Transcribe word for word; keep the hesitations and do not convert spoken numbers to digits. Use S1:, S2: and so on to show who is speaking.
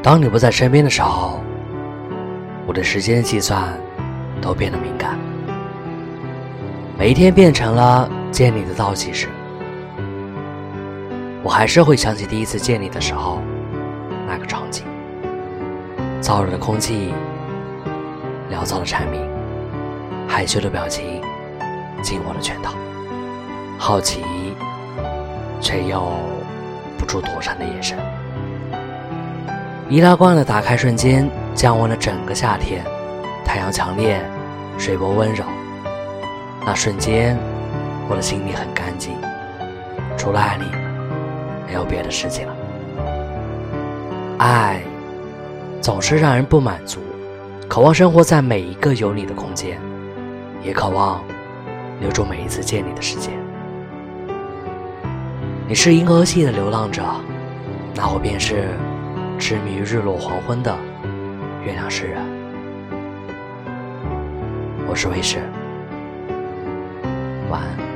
S1: 当你不在身边的时候，我对时间的计算都变得敏感，每一天变成了见你的倒计时。我还是会想起第一次见你的时候那个场景，燥热的空气，潦草的蝉鸣，害羞的表情，紧握的拳头，好奇却又不住躲闪的眼神。易拉罐的打开瞬间降温了整个夏天，太阳强烈，水波温柔，那瞬间我的心里很干净，除了爱你没有别的事情了。爱总是让人不满足，渴望生活在每一个有你的空间，也渴望留住每一次见你的时间。你是银河系的流浪者，那我便是痴迷于日落黄昏的月亮诗人。我是卫士，晚安。